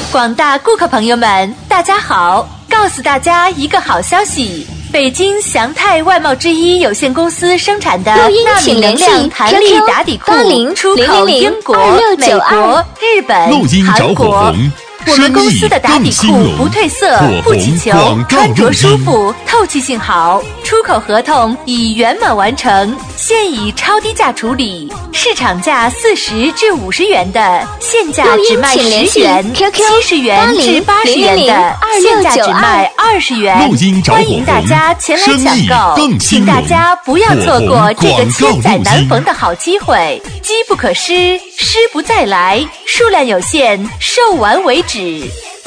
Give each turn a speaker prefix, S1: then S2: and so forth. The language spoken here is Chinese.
S1: 广大顾客朋友们，大家好！告诉大家一个好消息。北京祥泰外贸之一有限公司生产的纳米能量弹力打底裤出口英国、美国、日本、韩国。我们公司的打底裤不褪色、不起球，穿着舒服，透气性好。出口合同已圆满完成，现以超低价处理，市场价40至50元的，现价只卖10元；70元至80元的，现价只卖20元。欢迎大家前来抢购，请大家不要错过这个千载难逢的好机会，机不可失，失不再来，数量有限，售完为止。